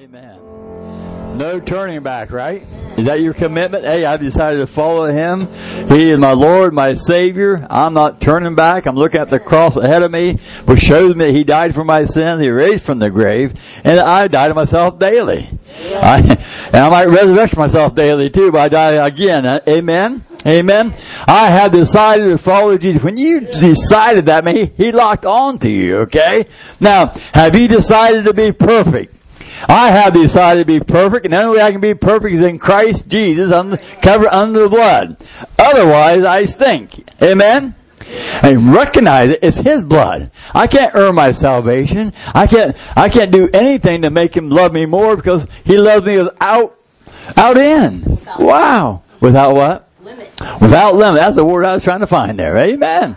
Amen. No turning back, right? Is that your commitment? Hey, I've decided to follow Him. He is my Lord, my Savior. I'm not turning back. I'm looking at the cross ahead of me, which shows me that He died for my sins. He raised from the grave, and I die to myself daily. And I might resurrect myself daily too, but I die again. Amen? Amen? I have decided to follow Jesus. When you decided that, man, He locked on to you, okay? Now, have you decided to be perfect? I have decided to be perfect, and the only way I can be perfect is in Christ Jesus, covered under the blood. Otherwise, I stink. Amen? And recognize it's His blood. I can't earn my salvation. I can't do anything to make Him love me more, because He loves me without in. Wow. Without what? Limit. Without limit. That's the word I was trying to find there. Amen.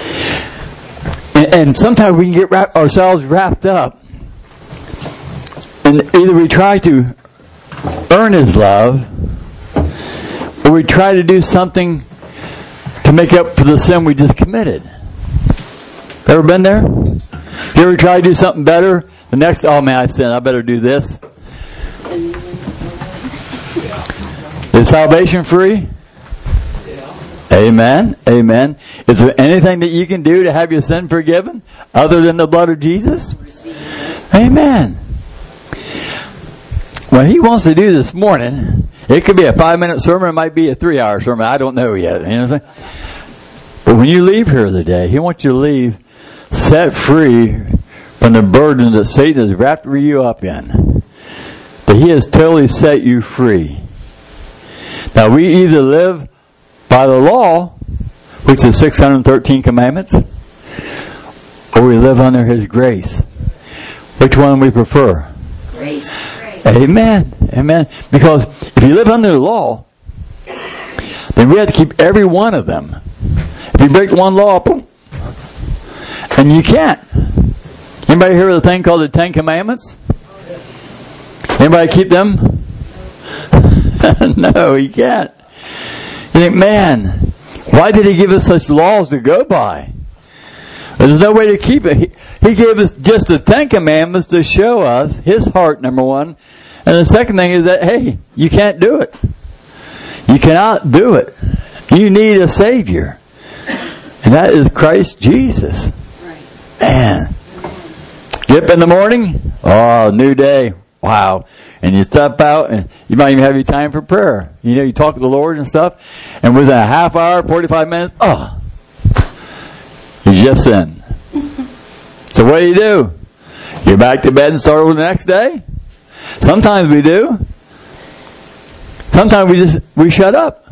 And sometimes we can get ourselves wrapped up. And either we try to earn His love, or we try to do something to make up for the sin we just committed. Ever been there? You ever try to do something better? The next, oh man, I sinned, I better do this. Is salvation free? Amen. Amen. Is there anything that you can do to have your sin forgiven other than the blood of Jesus? Amen. What He wants to do this morning, it could be a 5-minute sermon, it might be a 3-hour sermon, I don't know yet. You know what I'm saying? But when you leave here today, He wants you to leave set free from the burden that Satan has wrapped you up in. That He has totally set you free. Now we either live by the law, which is 613 commandments, or we live under His grace. Which one we prefer? Grace. Amen. Amen. Because if you live under the law, then we have to keep every one of them. If you break one law, boom, and you can't. Anybody hear of the thing called the 10 Commandments? Anybody keep them? No, you can't. You think, man, why did He give us such laws to go by? There's no way to keep it. He gave us just the 10 Commandments to show us His heart, number one. And the second thing is that, hey, you can't do it. You cannot do it. You need a Savior. And that is Christ Jesus. Man. Get up in the morning. Oh, new day. Wow. And you step out and you might even have your time for prayer. You know, you talk to the Lord and stuff. And within a half hour, 45 minutes, you just sinned. So what do? You're back to bed and start over the next day? Sometimes we do. Sometimes we shut up.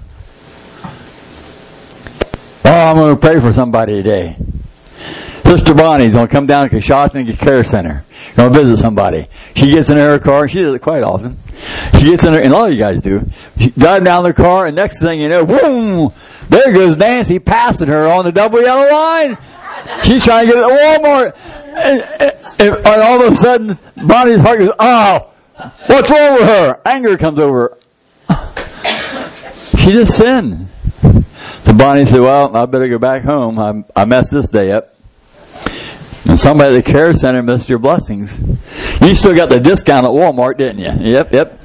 Oh, I'm going to pray for somebody today. Sister Bonnie's going to come down to Coshocton Care Center. Going to visit somebody. She gets in her car. She does it quite often. She gets in her, and a lot of you guys do. She drives down the car, and next thing you know, boom! There goes Nancy passing her on the double yellow line. She's trying to get to Walmart. And all of a sudden, Bonnie's heart goes, oh, what's wrong with her? Anger comes over her. She just sinned. So Bonnie said, well, I better go back home. I messed this day up. And somebody at the care center missed your blessings. You still got the discount at Walmart, didn't you? Yep.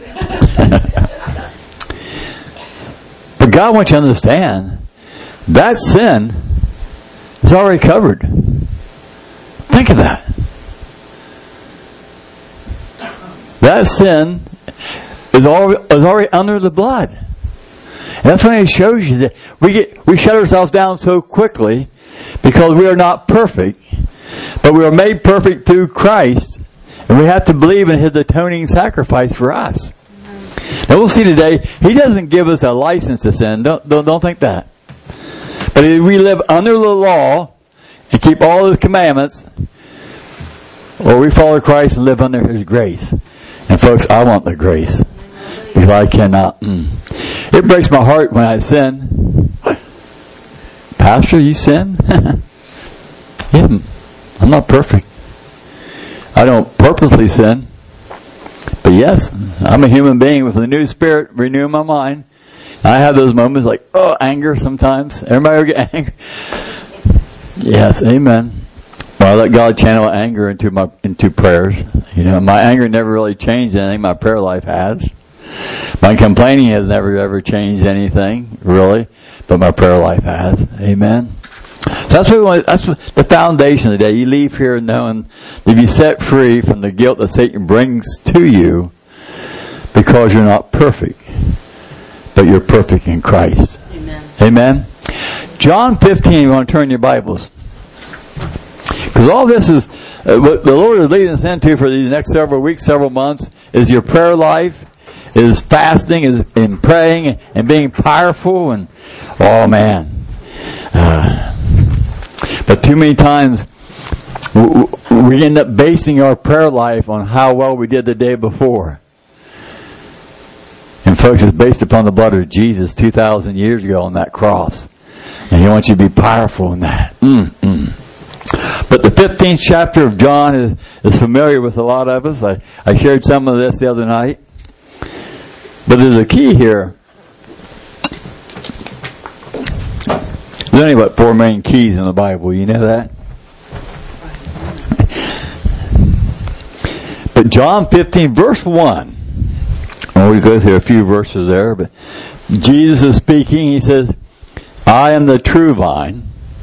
But God wants you to understand that sin is already covered. Think of that. That sin is already under the blood. And that's when it shows you that we shut ourselves down so quickly because we are not perfect, but we are made perfect through Christ, and we have to believe in His atoning sacrifice for us. Now we'll see today, He doesn't give us a license to sin. Don't think that. But if we live under the law and keep all His commandments, or we follow Christ and live under His grace. And folks, I want the grace. Because I cannot. It breaks my heart when I sin. Pastor, you sin? Yeah, I'm not perfect. I don't purposely sin. But yes, I'm a human being with a new spirit renewing my mind. I have those moments like, anger sometimes. Everybody ever get angry? Yes, amen. Well, I let God channel anger into prayers. My anger never really changed anything. My prayer life has. My complaining has never ever changed anything, really, but my prayer life has. Amen. So that's the foundation of the day. You leave here knowing that you set free from the guilt that Satan brings to you because you're not perfect, but you're perfect in Christ. Amen. Amen. John 15, you want to turn your Bibles. Because all this is, what the Lord is leading us into for these next several weeks, several months, is your prayer life, is fasting, is in praying, and being powerful, and, oh man. But too many times, we end up basing our prayer life on how well we did the day before. And folks, it's based upon the blood of Jesus 2,000 years ago on that cross. And He wants you to be powerful in that. But the 15th chapter of John is familiar with a lot of us. I shared some of this the other night. But there's a key here. There's only about 4 main keys in the Bible. You know that? But John 15, verse 1. Well, we go through a few verses there. But Jesus is speaking. He says, I am the true vine,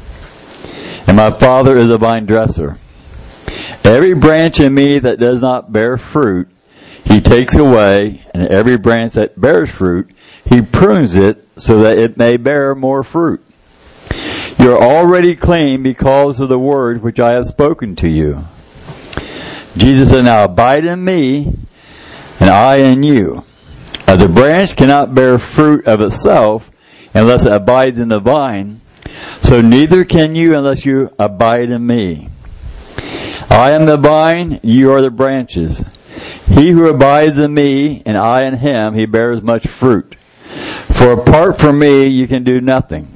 and my Father is the vine dresser. Every branch in me that does not bear fruit, He takes away, and every branch that bears fruit, He prunes it so that it may bear more fruit. You are already clean because of the word which I have spoken to you. Jesus said, now abide in me, and I in you. As the branch cannot bear fruit of itself unless it abides in the vine, so neither can you unless you abide in me. I am the vine, you are the branches. He who abides in me, and I in him, he bears much fruit. For apart from me, you can do nothing.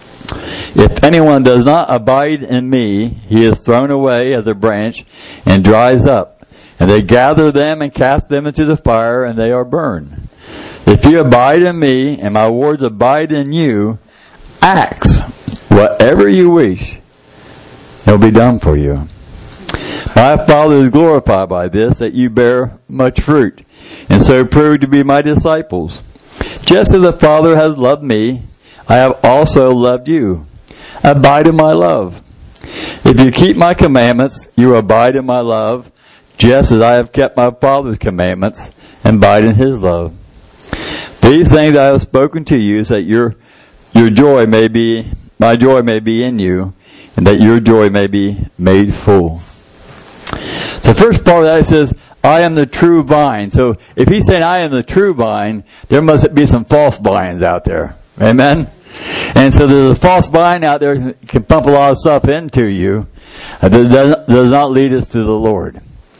If anyone does not abide in me, he is thrown away as a branch and dries up. And they gather them and cast them into the fire, and they are burned. If you abide in me, and my words abide in you, ask whatever you wish, it'll be done for you. My Father is glorified by this, that you bear much fruit, and so prove to be my disciples. Just as the Father has loved me, I have also loved you. Abide in my love. If you keep my commandments, you abide in my love, just as I have kept my Father's commandments, and abide in His love. These things I have spoken to you, so that your joy may be, my joy may be in you, and that your joy may be made full. So first part of that, it says, I am the true vine. So if He's saying I am the true vine, there must be some false vines out there. Amen? And so there's a false vine out there that can pump a lot of stuff into you that does not lead us to the Lord.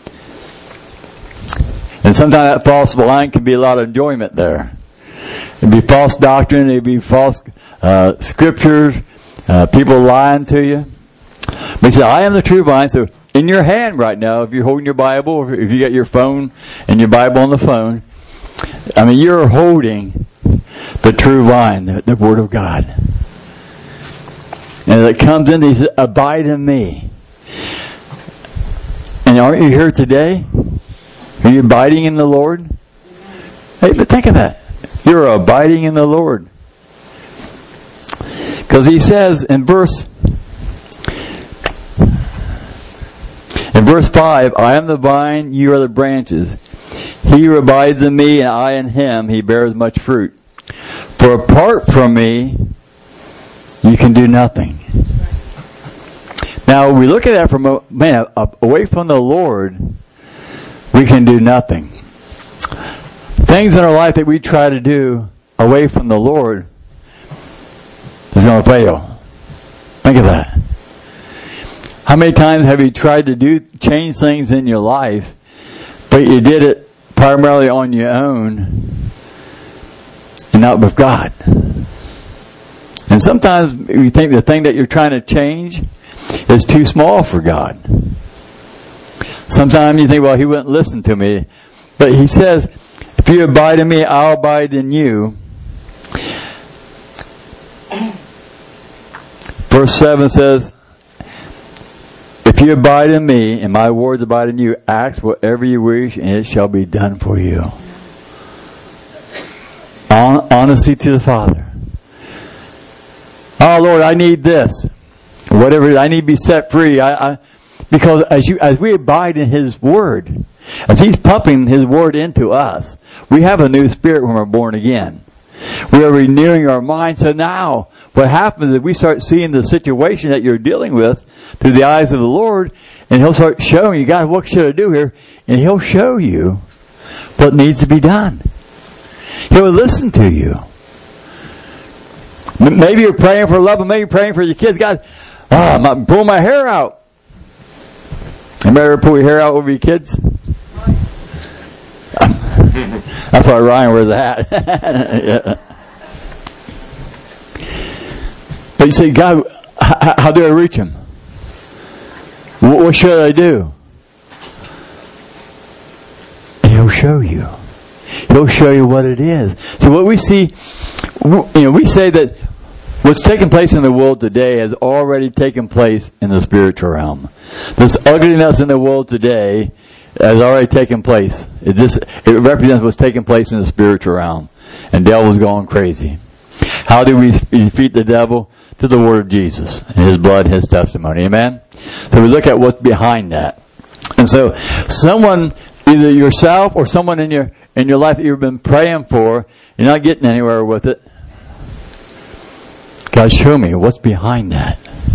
And sometimes that false vine can be a lot of enjoyment there. It'd be false doctrine, it'd be false scriptures, people lying to you. But He said, I am the true vine. So in your hand right now, if you're holding your Bible, or if you got your phone and your Bible on the phone, I mean, you're holding the true vine, the Word of God. And it comes in, He says, abide in me. And aren't you here today? Are you abiding in the Lord? Hey, but think of that. You're abiding in the Lord. Because He says in verse 5, I am the vine, you are the branches. He who abides in me and I in him, he bears much fruit. For apart from me, you can do nothing. Now, we look at that from, away from the Lord, we can do nothing. Things in our life that we try to do away from the Lord is going to fail. Think of that. How many times have you tried to change things in your life, but you did it primarily on your own and not with God? And sometimes you think the thing that you're trying to change is too small for God. Sometimes you think, well, He wouldn't listen to me. But He says, if you abide in me, I'll abide in you. Verse 7 says, if If you abide in me, and my words abide in you, ask whatever you wish, and it shall be done for you. Honesty to the Father. Oh Lord, I need this. Whatever, I need to be set free. Because as we abide in His Word, as He's pumping His Word into us, we have a new spirit when we're born again. We are renewing our mind. So now, what happens is we start seeing the situation that you're dealing with through the eyes of the Lord, and He'll start showing you, God, what should I do here? And He'll show you what needs to be done. He'll listen to you. Maybe you're praying for love, and maybe you're praying for your kids. God, I'm pulling my hair out. Anybody ever pull your hair out over your kids? That's why Ryan wears a hat. Yeah. But you say, God, how do I reach Him? What should I do? And He'll show you. He'll show you what it is. So what we see, we say that what's taking place in the world today has already taken place in the spiritual realm. This ugliness in the world today has already taken place. It represents what's taking place in the spiritual realm. And the devil's going crazy. How do we defeat the devil? To the word of Jesus and His blood, His testimony. Amen? So we look at what's behind that. And so someone, either yourself or someone in your life that you've been praying for, you're not getting anywhere with it. God, show me what's behind that.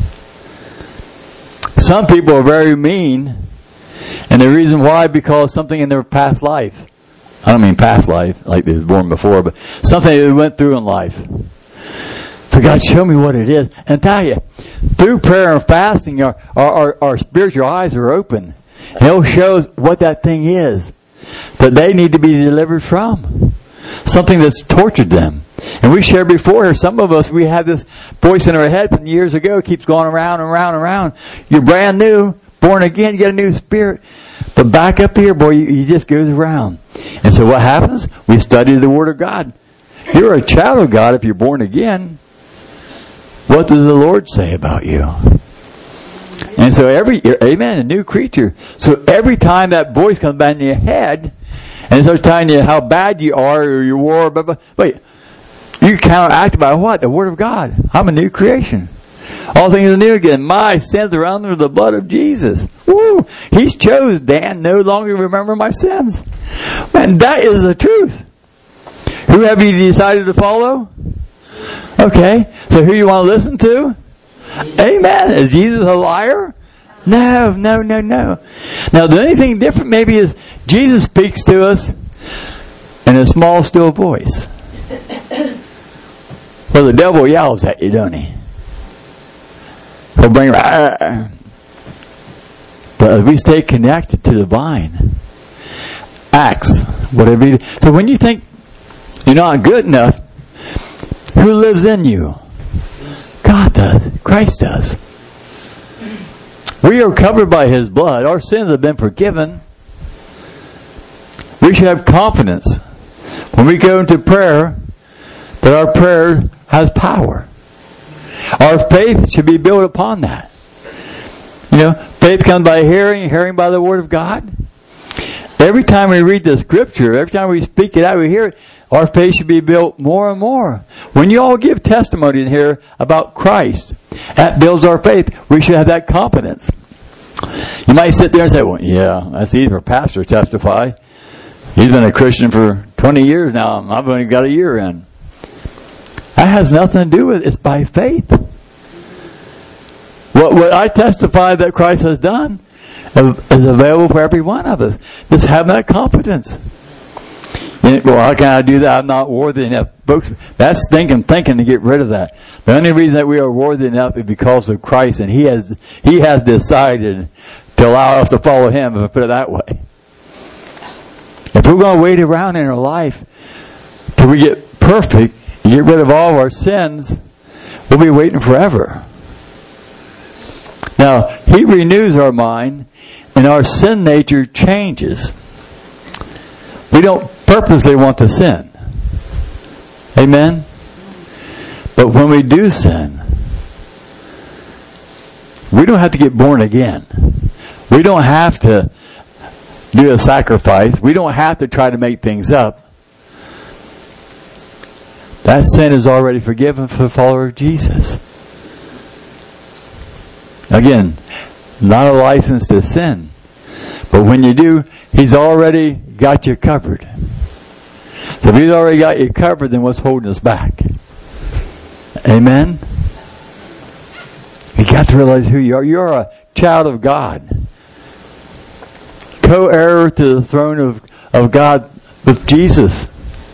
Some people are very mean, and the reason why, because something in their past life. I don't mean past life, like they were born before, but something they went through in life. So God, show me what it is. And I tell you, through prayer and fasting, our spiritual eyes are open. And He'll show us what that thing is that they need to be delivered from. Something that's tortured them. And we shared before here, some of us, we have this voice in our head from years ago, it keeps going around and around and around. You're brand new, born again, you get a new spirit. But back up here, boy, he just goes around. And so what happens? We study the Word of God. You're a child of God if you're born again. What does the Lord say about you? And so amen, a new creature. So every time that voice comes back in your head, and it starts telling you how bad you are, or you were, wait, you counteract by what? The Word of God. I'm a new creation. All things are new again. My sins are under the blood of Jesus. Woo! He's chose, Dan, no longer remember my sins. Man, that is the truth. Who have you decided to follow? Okay, so who you want to listen to? Amen. Is Jesus a liar? No. Now, the only thing different maybe is Jesus speaks to us in a small, still voice. Well, the devil yells at you, don't he? He'll bring... But if we stay connected to the vine, acts, whatever you do. So when you think you're not good enough, who lives in you? God does. Christ does. We are covered by His blood. Our sins have been forgiven. We should have confidence when we go into prayer that our prayer has power. Our faith should be built upon that. Faith comes by hearing, hearing by the Word of God. Every time we read the Scripture, every time we speak it out, we hear it, our faith should be built more and more. When you all give testimony in here about Christ, that builds our faith. We should have that confidence. You might sit there and say, well, yeah, that's easy for a pastor to testify. He's been a Christian for 20 years now. I've only got a year in. That has nothing to do with it. It's by faith. What I testify that Christ has done is available for every one of us. Just have that confidence. Well, how can I do that? I'm not worthy enough. Folks, that's thinking to get rid of that. The only reason that we are worthy enough is because of Christ, and He has decided to allow us to follow Him, if I put it that way. If we're going to wait around in our life till we get perfect, get rid of all of our sins, we'll be waiting forever. Now, He renews our mind, and our sin nature changes. We don't purposely want to sin. Amen? But when we do sin, we don't have to get born again. We don't have to do a sacrifice. We don't have to try to make things up. That sin is already forgiven for the follower of Jesus. Again, not a license to sin. But when you do, He's already got you covered. So if He's already got you covered, then what's holding us back? Amen? You got to realize who you are. You're a child of God. Co-heir to the throne of God with Jesus.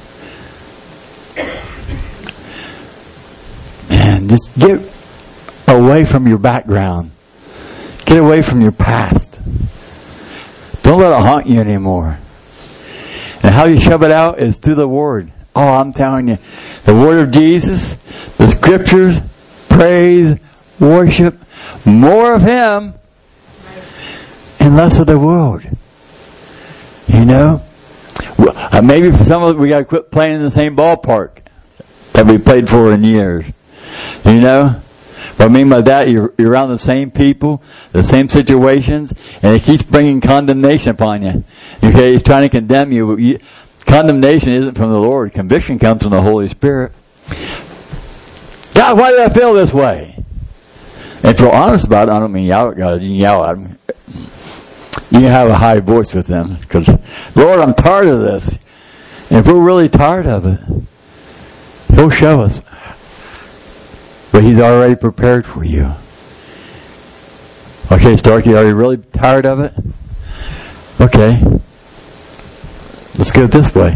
And just get away from your background. Get away from your past. Don't let it haunt you anymore. And how you shove it out is through the Word. Oh, I'm telling you. The Word of Jesus, the Scriptures, praise, worship, more of Him and less of the world. You know? Maybe for some of us, we got to quit playing in the same ballpark that we played for in years. You know? What I mean by that, you're around the same people, the same situations, and it keeps bringing condemnation upon you. Okay? He's trying to condemn you. Condemnation isn't from the Lord. Conviction comes from the Holy Spirit. God, why did I feel this way? And if you're honest about it, I don't mean yell at God. You can yell at Him. You can have a high voice with Him. Because, Lord, I'm tired of this. And if we're really tired of it, He'll show us. But He's already prepared for you. Okay, Starkey, are you really tired of it? Okay. Let's go this way.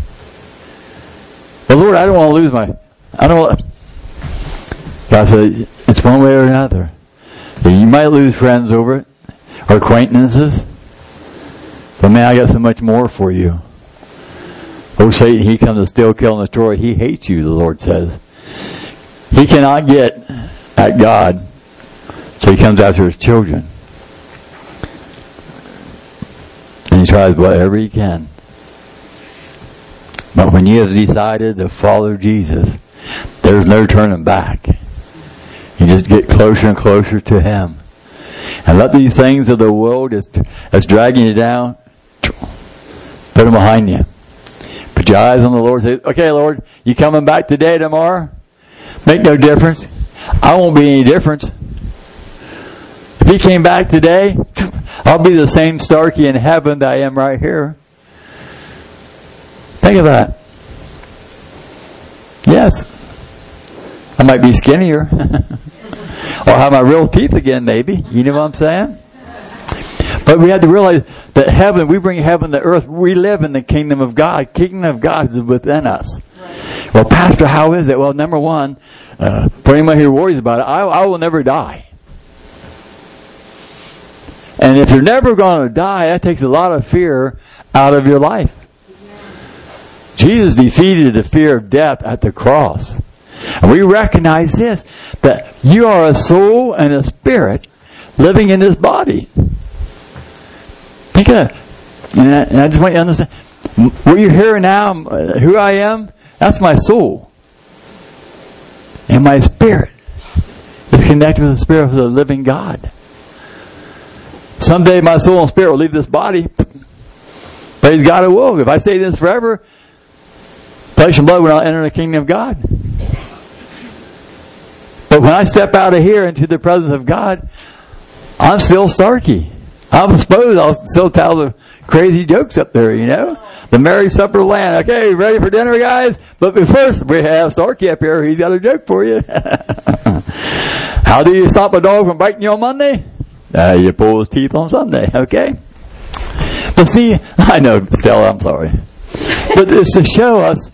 But Lord, I don't want to lose God said, it's one way or another. You might lose friends over it, or acquaintances. But man, I got so much more for you. Oh, Satan, he comes to steal, kill, and destroy. He hates you, the Lord says. He cannot get at God, so he comes after his children. And he tries whatever he can. But when you have decided to follow Jesus, there's no turning back. You just get closer and closer to Him. And let these things of the world that's dragging you down, put them behind you. Put your eyes on the Lord. Say, okay, Lord, you coming back today, tomorrow? Make no difference. I won't be any difference. If He came back today, I'll be the same Starkey in heaven that I am right here. Think of that. Yes. I might be skinnier. Or have my real teeth again, maybe. You know what I'm saying? But we have to realize that heaven, we bring heaven to earth. We live in the kingdom of God. Kingdom of God is within us. Right. Well, Pastor, how is it? Well, number one, for anyone who worries about it, I will never die. And if you're never going to die, that takes a lot of fear out of your life. Jesus defeated the fear of death at the cross. And we recognize this, that you are a soul and a spirit living in this body. Think of that. And I just want you to understand, what you're hearing now, who I am, that's my soul. And my spirit is connected with the spirit of the living God. Someday my soul and spirit will leave this body. Praise God, it will. If I stay in this forever, flesh and blood will not enter the kingdom of God. But when I step out of here into the presence of God, I'm still Starkey. I suppose I'll still tell the crazy jokes up there, you know. The Mary Supper Land. Okay, ready for dinner, guys? But first, we have Starkey up here. He's got a joke for you. How do you stop a dog from biting you on Monday? You pull his teeth on Sunday, okay? But see, I know, Stella, I'm sorry. But it's to show us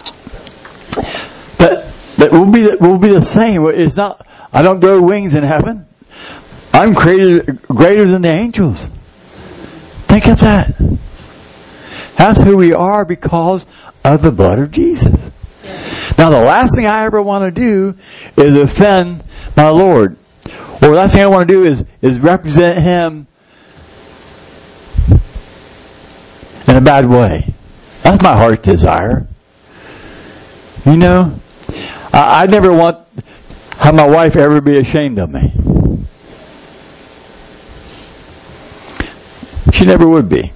that we'll be the same. It's not, I don't grow wings in heaven. I'm created greater than the angels. Think of that. That's who we are because of the blood of Jesus. Now, the last thing I ever want to do is offend my Lord. Or the last thing I want to do is represent Him in a bad way. That's my heart's desire. You know, I never want have my wife ever be ashamed of me. She never would be.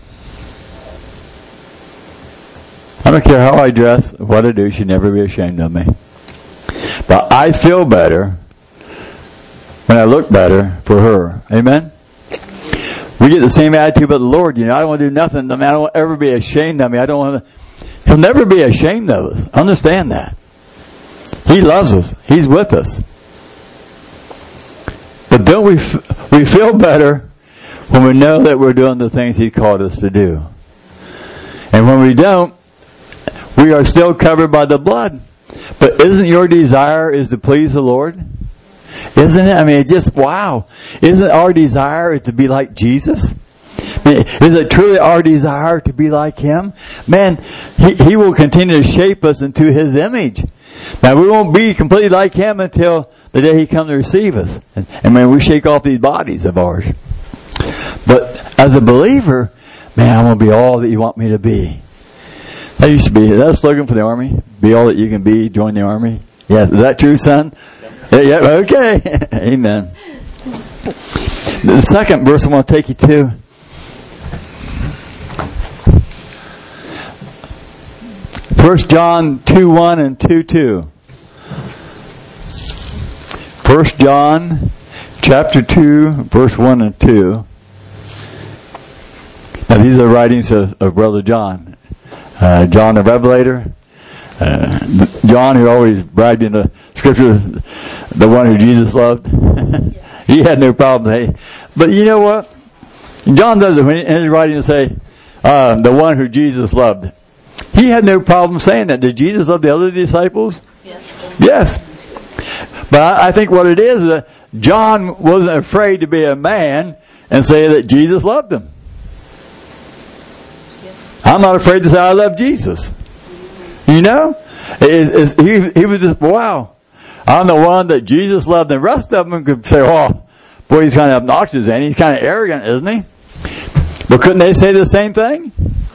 I don't care how I dress, what I do, she'd never be ashamed of me. But I feel better when I look better for her. Amen? We get the same attitude about the Lord. You know, I don't want to do nothing. I mean, I don't want to ever be ashamed of me. I don't want to. He'll never be ashamed of us. Understand that. He loves us. He's with us. But don't we feel better when we know that we're doing the things He called us to do. And when we don't, we are still covered by the blood. But isn't your desire is to please the Lord? Isn't it? I mean, it's just, wow. Isn't our desire is to be like Jesus? I mean, is it truly our desire to be like Him? Man, He will continue to shape us into His image. Now, we won't be completely like Him until the day He comes to receive us. And when we shake off these bodies of ours. But as a believer, man, I'm going to be all that You want me to be. That used to be, is that a slogan for the Army? Be all that you can be, join the Army? Yes, is that true, son? Yeah, okay. Amen. The second verse I want to take you to. First John 2:1 and 2:2. First John chapter 2, verse 1 and 2. Now these are writings of Brother John. John the Revelator. John, who always bragged in the scripture, the one who Jesus loved. He had no problem. Hey, but you know what? John does it when in his writing say, the one who Jesus loved. He had no problem saying that. Did Jesus love the other disciples? Yes. But I think what it is that John wasn't afraid to be a man and say that Jesus loved him. I'm not afraid to say I love Jesus. You know? He was just, wow. I'm the one that Jesus loved. The rest of them could say, oh, boy, he's kind of obnoxious and he's kind of arrogant, isn't he? But couldn't they say the same thing?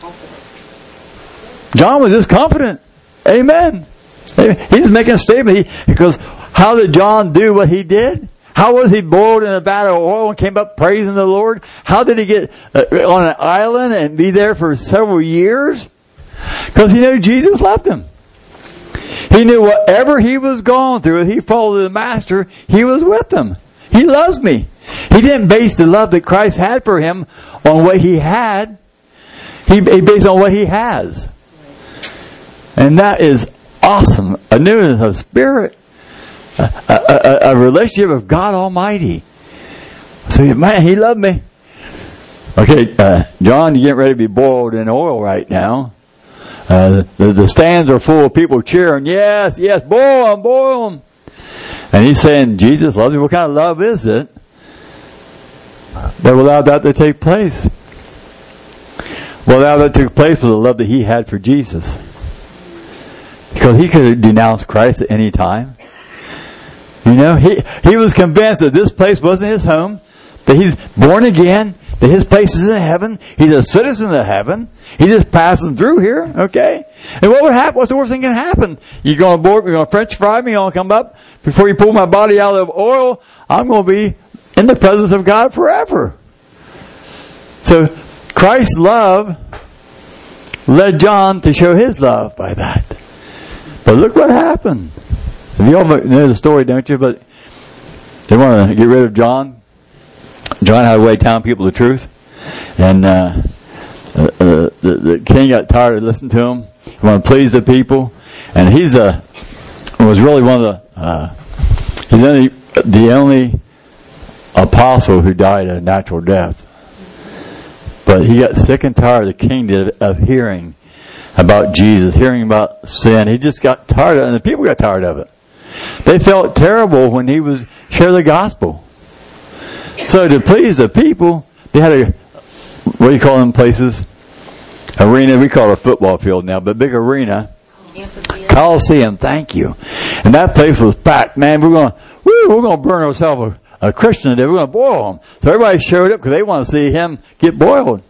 John was just confident. Amen. He's making a statement. Because how did John do what he did? How was he boiled in a vat of oil and came up praising the Lord? How did he get on an island and be there for several years? Because he knew Jesus loved him. He knew whatever he was going through, if he followed the Master, he was with him. He loves me. He didn't base the love that Christ had for him on what he had. He based on what he has. And that is awesome. A newness of spirit. A relationship with God Almighty. So, man, he loved me. Okay, John, you're getting ready to be boiled in oil right now. The stands are full of people cheering, yes, yes, boil him, boil him. And he's saying, Jesus loves me. What kind of love is it that allowed that to take place? Well, that took place was the love that he had for Jesus. Because he could have denounced Christ at any time. You know, he was convinced that this place wasn't his home, that he's born again, that his place is in heaven. He's a citizen of heaven. He's just passing through here, okay? And what would happen? What's the worst thing can happen? You're going to board, you're going to French fry me, you're going to come up. Before you pull my body out of oil, I'm going to be in the presence of God forever. So, Christ's love led John to show his love by that. But look what happened. You all know the story, don't you? But they want to get rid of John. John had a way of telling people the truth. And the king got tired of listening to him. He wanted to please the people. And was really one of he's the only apostle who died a natural death. But he got sick and tired, the king did, of hearing about Jesus, hearing about sin. He just got tired of it, and the people got tired of it. They felt terrible when he was share the gospel. So to please the people, they had a, what do you call them places? Arena, we call it a football field now, but big arena. Coliseum, thank you. And that place was packed. Man, we're going to burn ourselves a Christian today. We're going to boil him. So everybody showed up because they want to see him get boiled.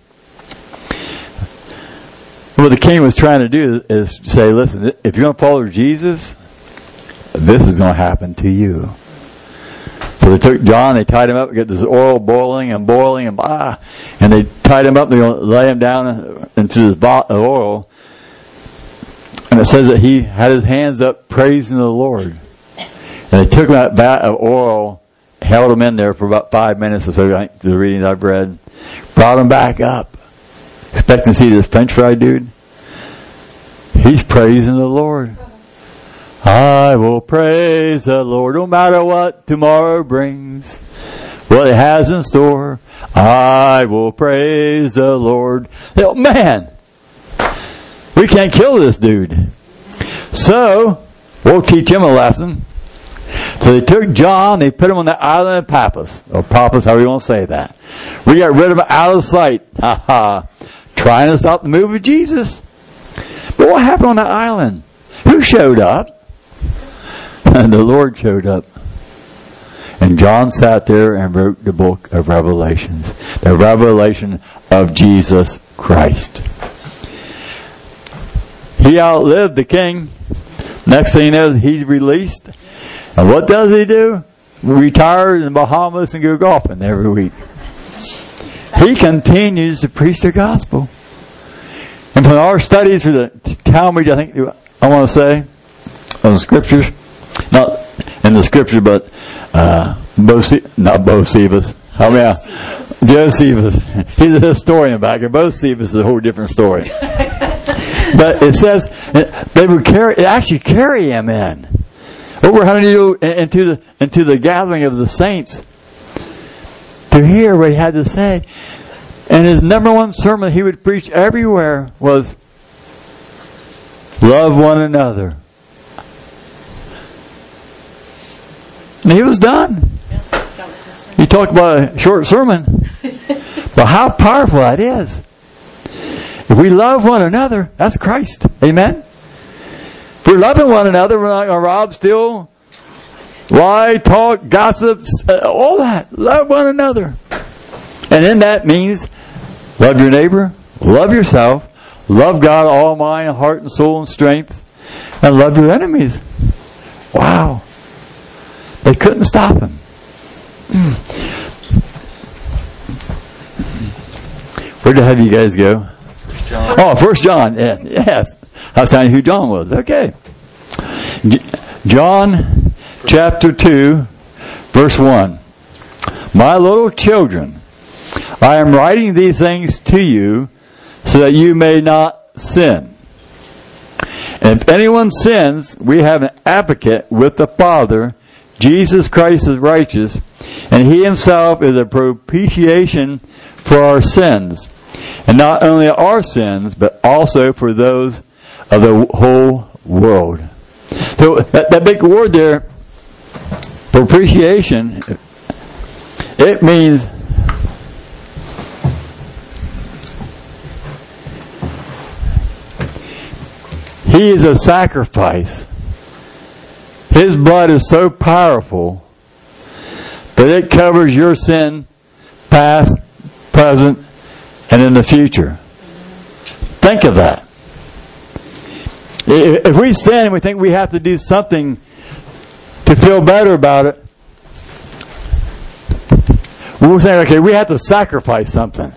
What the king was trying to do is say, listen, if you're going to follow Jesus, this is going to happen to you. So So they took John, they tied him up, get this oil boiling, and they tied him up, they're going to lay him down into this oil. And it says that he had his hands up praising the Lord. And they took that vat of oil, held him in there for about 5 minutes or so, like the readings I've read, brought him back up. Expecting to see this French fry dude. He's praising the Lord. I will praise the Lord no matter what tomorrow brings, what it has in store. I will praise the Lord. Oh, man, we can't kill this dude. So, we'll teach him a lesson. So they took John, they put him on the island of Paphos, or Paphos, however you want to say that. We got rid of him out of sight. Trying to stop the move of Jesus. But what happened on that island? Who showed up? And the Lord showed up. And John sat there and wrote the book of Revelations. The revelation of Jesus Christ. He outlived the king. Next thing you know, he's released. And what does he do? Retire in the Bahamas and go golfing every week. He continues to preach the gospel. And from our studies through the Talmud, I think I want to say, of the scriptures, not in the scripture, but Josephus. Josephus. He's a historian back here. Josephus is a whole different story. But it says they would actually carry him in over 100 years into the gathering of the saints to hear what he had to say. And his number one sermon he would preach everywhere was, love one another. And he was done. He talked about a short sermon. But how powerful that is. If we love one another, that's Christ. Amen? If we're loving one another, we're not going to rob, steal, lie, talk, gossip, all that. Love one another. And then that means love your neighbor, love yourself, love God, all mind, heart, and soul, and strength, and love your enemies. Wow. They couldn't stop him. Where the hell did you guys go? 1 John. Yeah, yes. I was telling you who John was. Okay. John chapter 2, verse 1. My little children, I am writing these things to you so that you may not sin. And if anyone sins, we have an advocate with the Father, Jesus Christ is righteous, and He Himself is a propitiation for our sins. And not only our sins, but also for those of the whole world. So that big word there, propitiation, it means He is a sacrifice. His blood is so powerful that it covers your sin, past, present, and in the future. Think of that. If we sin and we think we have to do something to feel better about it, we're saying, okay, we have to sacrifice something.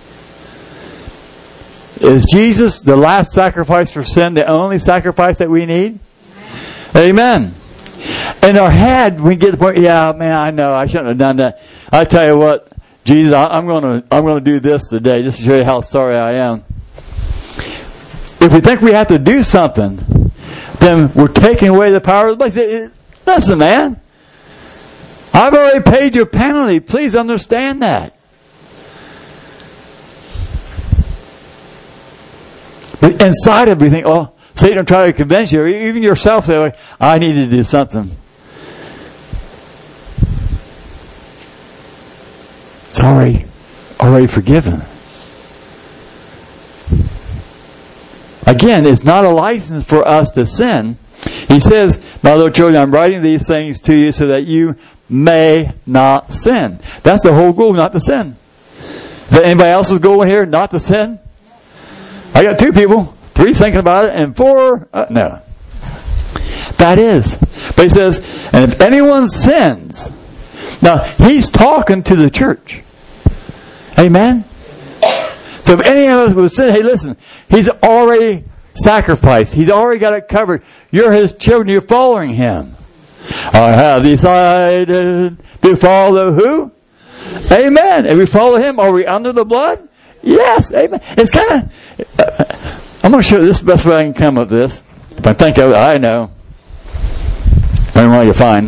Is Jesus the last sacrifice for sin, the only sacrifice that we need? Amen. In our head, we get the point, yeah, man, I know, I shouldn't have done that. I tell you what, Jesus, I'm going to do this today just to show you how sorry I am. If we think we have to do something, then we're taking away the power of the blood. Listen, man, I've already paid your penalty. Please understand that. But inside of you, think, oh, Satan will try to convince you, or even yourself say, I need to do something. It's already forgiven. Again, it's not a license for us to sin. He says, my little children, I'm writing these things to you so that you may not sin. That's the whole goal, not to sin. Is that anybody else's goal here, not to sin? I got 2 people, 3 thinking about it, and 4, no. That is. But he says, and if anyone sins, Now, he's talking to the church. Amen? So if any of us would say, hey, listen, he's already sacrificed. He's already got it covered. You're his children. You're following him. I have decided to follow who? Amen. If we follow him, are we under the blood? Yes. Amen. It's kind of... I'm going to show you this the best way I can come with this. If I think of it, I know. I don't know what you find.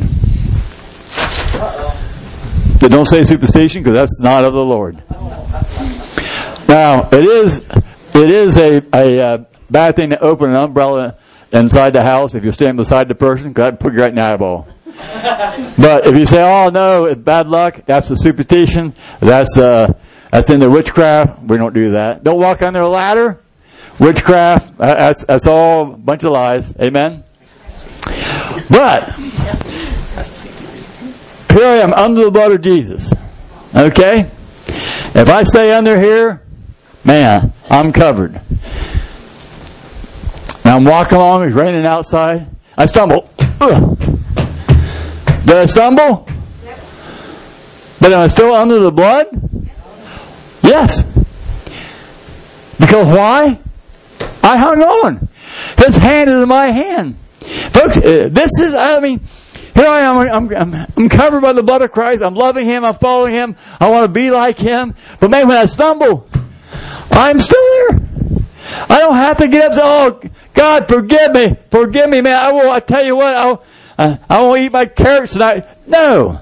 But don't say superstition, because that's not of the Lord. Now, it is a bad thing to open an umbrella inside the house if you're standing beside the person, because that'd put you right in the eyeball. But if you say, oh no, it's bad luck, that's a superstition, that's in the witchcraft, we don't do that. Don't walk under a ladder, witchcraft, that's all a bunch of lies. Amen? But here I am under the blood of Jesus. Okay? If I stay under here, man, I'm covered. Now I'm walking along, it's raining outside. I stumble. Ugh. Did I stumble? Yep. But am I still under the blood? Yes. Because why? I hung on. His hand is in my hand. Folks, this is, here I am, I'm covered by the blood of Christ. I'm loving him, I'm following him. I want to be like him. But man, when I stumble, I'm still there. I don't have to get up and say, oh, God, forgive me, man. I tell you what, I won't eat my carrots tonight. No.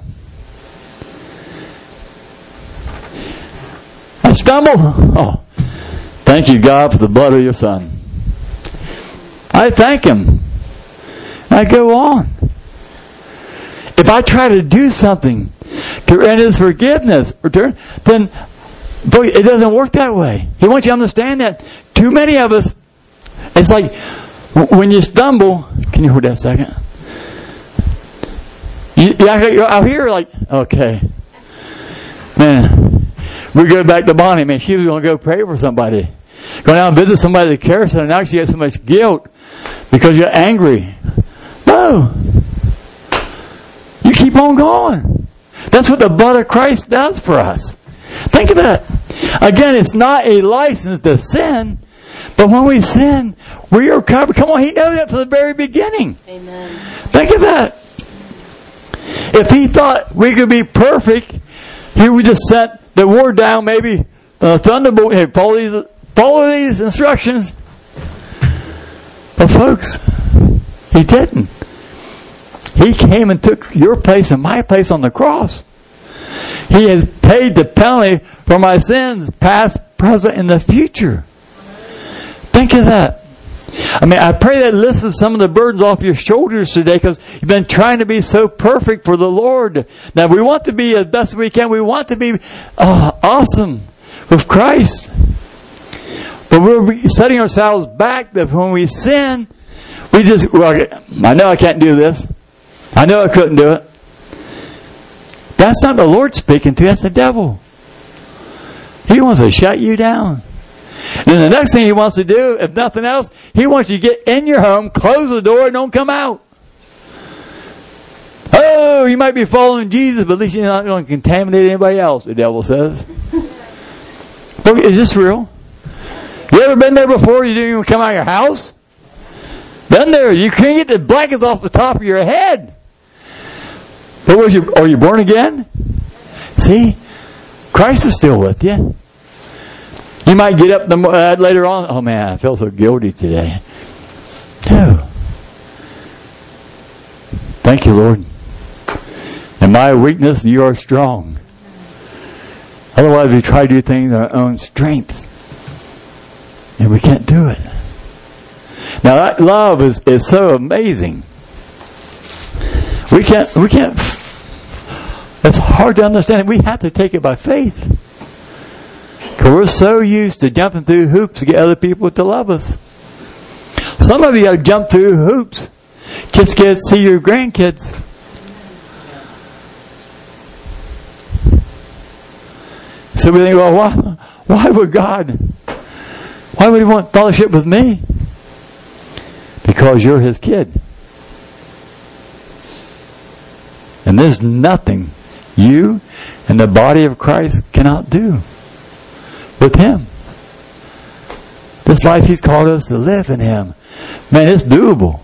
I stumble. Oh, thank you, God, for the blood of your Son. I thank him. I go on. If I try to do something to earn his forgiveness, then boy, it doesn't work that way. He wants you to understand that. Too many of us, it's like when you stumble. Can you hold that a second? You're out here like, okay. Man, we go back to Bonnie. Man, she was going to go pray for somebody. Go down and visit somebody that cares, and now she has so much guilt because you're angry. No. You keep on going. That's what the blood of Christ does for us. Think of that. Again, it's not a license to sin, but when we sin, we are covered. Come on, he knows that from the very beginning. Amen. Think of that. If he thought we could be perfect, he would just set the word down, maybe the thunderbolt. Hey, follow these instructions. But folks, he didn't. He came and took your place and my place on the cross. He has paid the penalty for my sins, past, present, and the future. Think of that. I pray that lifts some of the burdens off your shoulders today, because you've been trying to be so perfect for the Lord. Now, we want to be as best we can. We want to be awesome with Christ. But we're setting ourselves back that when we sin, I know I can't do this. I know I couldn't do it. That's not the Lord speaking to you. That's the devil. He wants to shut you down. And then the next thing he wants to do, if nothing else, he wants you to get in your home, close the door, and don't come out. Oh, you might be following Jesus, but at least you're not going to contaminate anybody else, the devil says. Look, is this real? You ever been there before? You didn't even come out of your house? Been there. You can't get the blankets off the top of your head. But are you born again? See? Christ is still with you. You might get up later on. Oh man, I feel so guilty today. No. Thank you, Lord. In my weakness, you are strong. Otherwise, we try to do things in our own strength. And we can't do it. Now that love is so amazing. We can't, it's hard to understand. We have to take it by faith. Because we're so used to jumping through hoops to get other people to love us. Some of you got to jump through hoops just to get to see your grandkids. So we think, well, why would he want fellowship with me? Because you're his kid. And there's nothing you and the body of Christ cannot do with Him. This life He's called us to live in Him. Man, it's doable.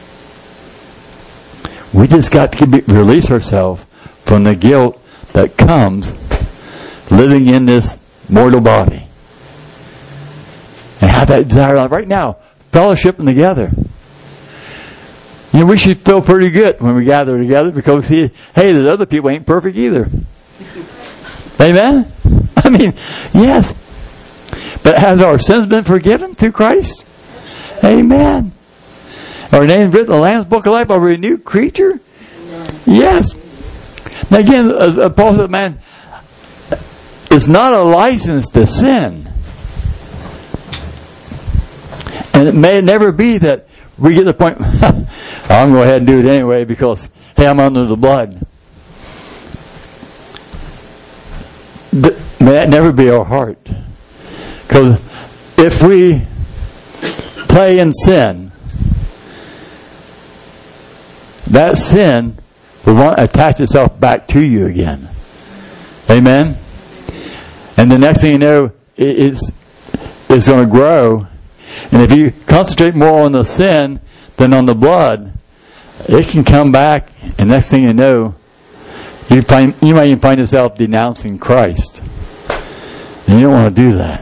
We just got to release ourselves from the guilt that comes living in this mortal body. And have that desire life right now, fellowshipping together. You know, we should feel pretty good when we gather together because, hey, the other people ain't perfect either. Amen? I mean, yes. But has our sins been forgiven through Christ? Amen. Our names written in the Lamb's Book of Life. Are we a new creature? Yes. Now again, Paul said, man, it's not a license to sin. And it may never be that we get to the point, I'm going to go ahead and do it anyway because, hey, I'm under the blood. May that never be our heart. Because if we play in sin, that sin will want to attach itself back to you again. Amen? And the next thing you know, it's going to grow. And if you concentrate more on the sin than on the blood, it can come back, and next thing you know, you might even find yourself denouncing Christ. And you don't want to do that.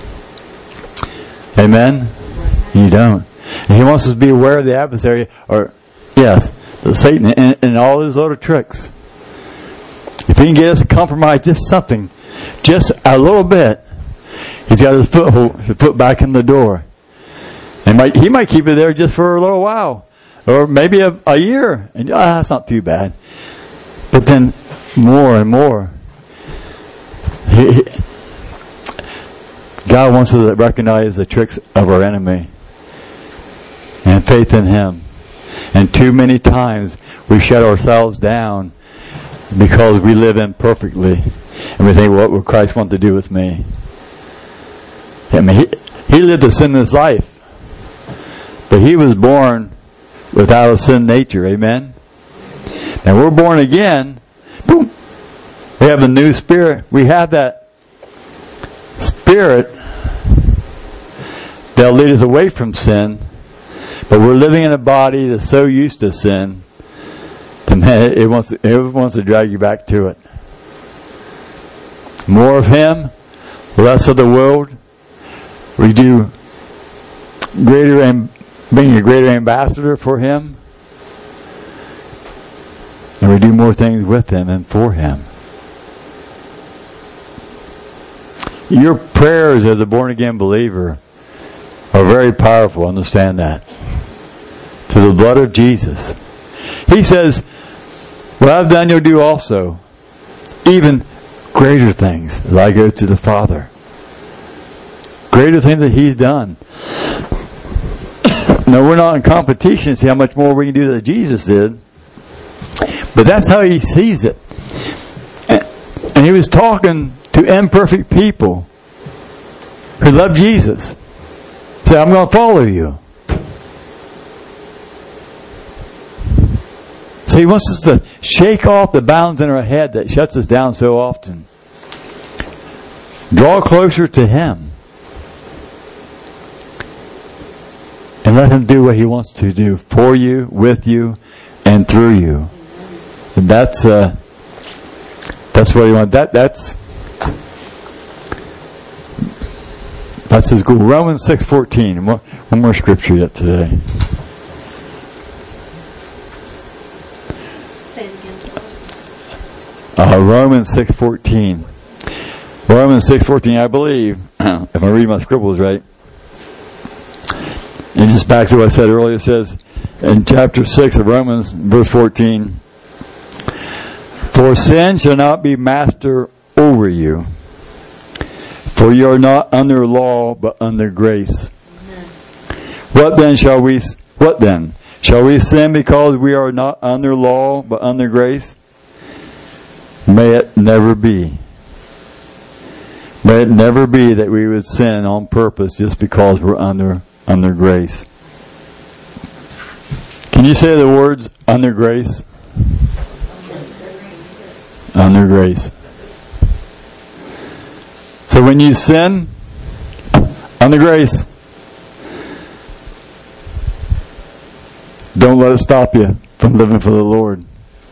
Amen? You don't. And He wants us to be aware of the adversary, or, yes, Satan and all his little tricks. If he can get us to compromise just something, just a little bit, he's got his foot back in the door. And he might keep it there just for a little while. Or maybe a year. And that's not too bad. But then more and more. God wants us to recognize the tricks of our enemy. And faith in Him. And too many times we shut ourselves down because we live imperfectly. And we think, what would Christ want to do with me? I mean, he lived a sinless life. But He was born without a sin nature. Amen? And we're born again. Boom! We have a new spirit. We have that spirit that'll lead us away from sin. But we're living in a body that's so used to sin that it wants to drag you back to it. More of Him, less of the world. We do being a greater ambassador for Him. And we do more things with Him and for Him. Your prayers as a born-again believer are very powerful. Understand that. To the blood of Jesus. He says, what I've done you'll do also. Even greater things as I go to the Father. Greater things that He's done. No, we're not in competition to see how much more we can do than Jesus did. But that's how He sees it. And He was talking to imperfect people who love Jesus. He said, I'm going to follow you. So He wants us to shake off the bounds in our head that shuts us down so often. Draw closer to Him. And let Him do what He wants to do for you, with you, and through you. And that's what He wants. That's His goal. Romans 6:14. One more scripture yet today. Romans 6:14. Romans 6:14, I believe, if I read my scribbles right, and just back to what I said earlier, it says in chapter 6 of Romans, verse 14, for sin shall not be master over you, for you are not under law, but under grace. What then? Shall we sin because we are not under law, but under grace? May it never be. May it never be that we would sin on purpose just because we're under grace. Can you say the words under grace? under grace. So when you sin, under grace. Don't let it stop you from living for the Lord.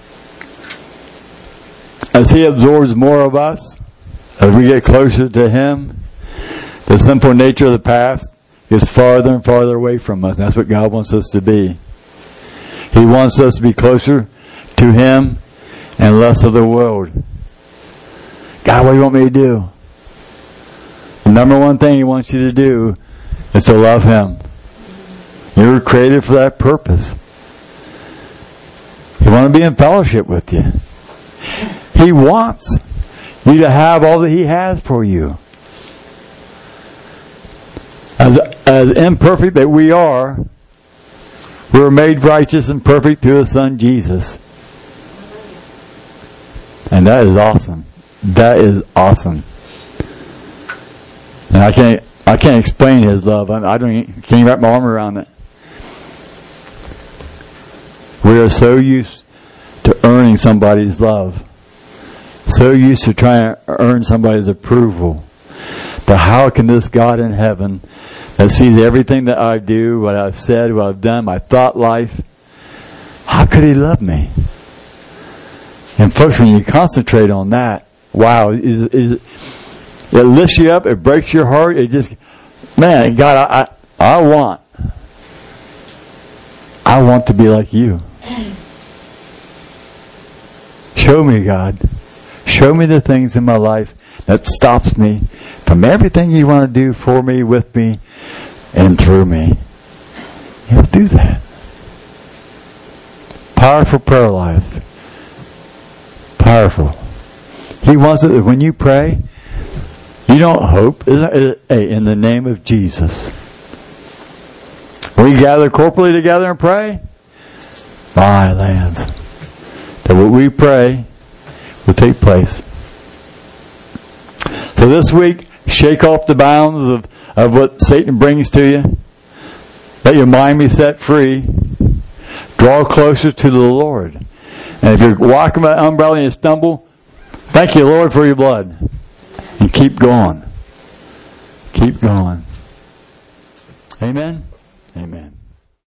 As He absorbs more of us, as we get closer to Him, the sinful nature of the past gets farther and farther away from us. That's what God wants us to be. He wants us to be closer to Him and less of the world. God, what do you want me to do? The number one thing He wants you to do is to love Him. You were created for that purpose. He wants to be in fellowship with you. He wants you to have all that He has for you. As imperfect that we are, we're made righteous and perfect through His Son Jesus. And that is awesome. That is awesome. And I can't explain His love. Can't even wrap my arm around it. We are so used to earning somebody's love. So used to trying to earn somebody's approval. But how can this God in heaven that sees everything that I do, what I've said, what I've done, my thought life, how could He love me? And folks, when you concentrate on that, wow, it lifts you up, it breaks your heart, it just, man, God, I want to be like You. Show me, God. Show me the things in my life that stops me from everything You want to do for me, with me, and through me. He'll do that. Powerful prayer life. Powerful. He wants it that when you pray, you don't hope. Hey, in the name of Jesus. When we gather corporately together and pray, my lands, that what we pray will take place. So this week, shake off the bounds of what Satan brings to you. Let your mind be set free. Draw closer to the Lord. And if you're walking by an umbrella and you stumble, thank You, Lord, for Your blood. And keep going. Keep going. Amen? Amen.